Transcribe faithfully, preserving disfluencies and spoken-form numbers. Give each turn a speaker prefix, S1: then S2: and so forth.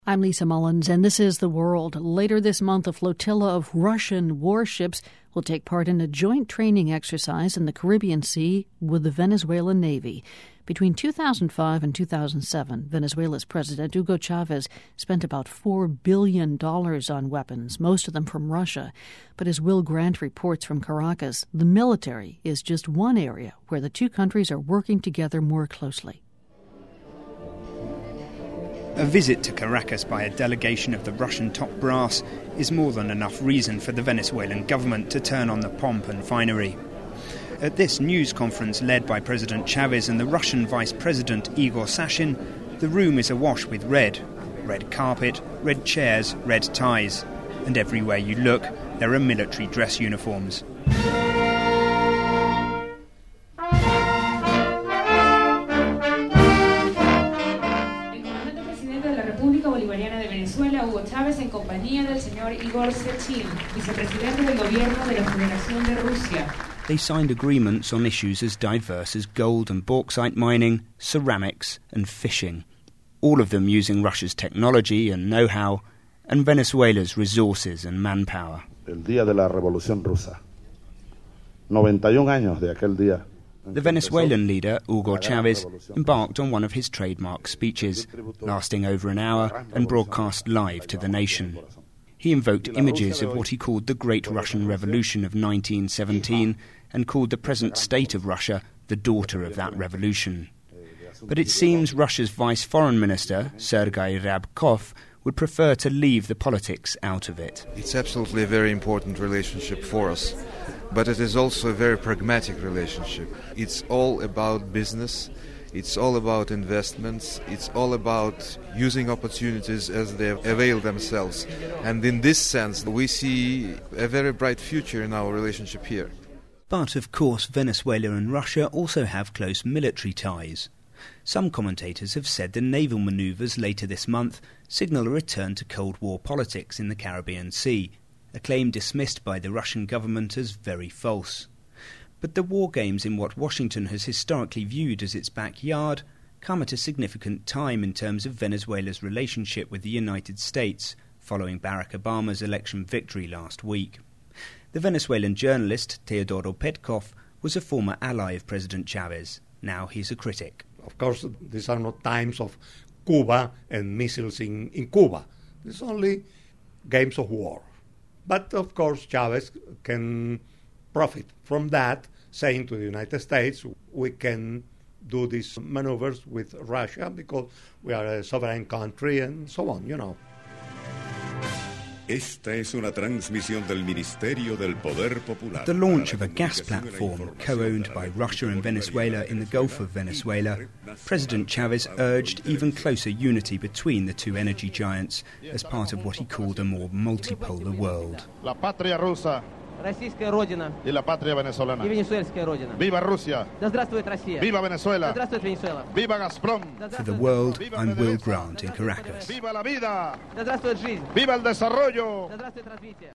S1: I'm Lisa Mullins, and this is The World. Later this month, a flotilla of Russian warships will take part in a joint training exercise in the Caribbean Sea with the Venezuelan Navy. Between two thousand five and two thousand seven, Venezuela's President Hugo Chavez spent about four billion dollars on weapons, most of them from Russia. But as Will Grant reports from Caracas, the military is just one area where the two countries are working together more closely.
S2: A visit to Caracas by a delegation of the Russian top brass is more than enough reason for the Venezuelan government to turn on the pomp and finery. At this news conference led by President Chavez and the Russian Vice President Igor Sashin, the room is awash with red. Red carpet, red chairs, red ties. And everywhere you look, there are military dress uniforms.
S3: Bolivariana de Venezuela, Hugo Chávez, en compañía del señor Igor Sechin, vicepresidente del gobierno de la Federación de Rusia.
S2: They signed agreements on issues as diverse as gold and bauxite mining, ceramics and fishing, all of them using Russia's technology and know-how and Venezuela's resources and manpower.
S4: El día de la Revolución Rusa. noventa y un años de aquel día.
S2: The Venezuelan leader, Hugo Chavez, embarked on one of his trademark speeches, lasting over an hour and broadcast live to the nation. He invoked images of what he called the Great Russian Revolution of nineteen seventeen and called the present state of Russia the daughter of that revolution. But it seems Russia's Vice Foreign Minister, Sergei Ryabkov, would prefer to leave the politics out of it.
S5: It's absolutely a very important relationship for us, but it is also a very pragmatic relationship. It's all about business, it's all about investments, it's all about using opportunities as they avail themselves. And in this sense, we see a very bright future in our relationship here.
S2: But, of course, Venezuela and Russia also have close military ties. Some commentators have said the naval manoeuvres later this month signal a return to Cold War politics in the Caribbean Sea, a claim dismissed by the Russian government as very false. But the war games in what Washington has historically viewed as its backyard come at a significant time in terms of Venezuela's relationship with the United States, following Barack Obama's election victory last week. The Venezuelan journalist Teodoro Petkov was a former ally of President Chavez. Now he's a critic.
S6: Of course, these are not times of Cuba and missiles in, in Cuba. It's only games of war. But, of course, Chavez can profit from that, saying to the United States, we can do these maneuvers with Russia because we are a sovereign country and so on, you know.
S7: Esta es una transmisión del Ministerio del Poder Popular.
S2: The launch of a gas platform co-owned by Russia and Venezuela in the Gulf of Venezuela, President Chavez urged even closer unity between the two energy giants as part of what he called a more multipolar world.
S8: La patria rusa
S9: Российская Родина
S8: y la patria venezolana.
S9: И венесуэльская Родина.
S8: Viva Rusia.
S9: Да здравствует Россия.
S8: Viva Venezuela.
S9: Да здравствует Венесуэла.
S8: Viva Gazprom.
S2: For The World, I'm Will Grant in Caracas.
S8: Viva la vida.
S9: Да здравствует жизнь.
S8: Viva el desarrollo.
S9: Да здравствует развитие.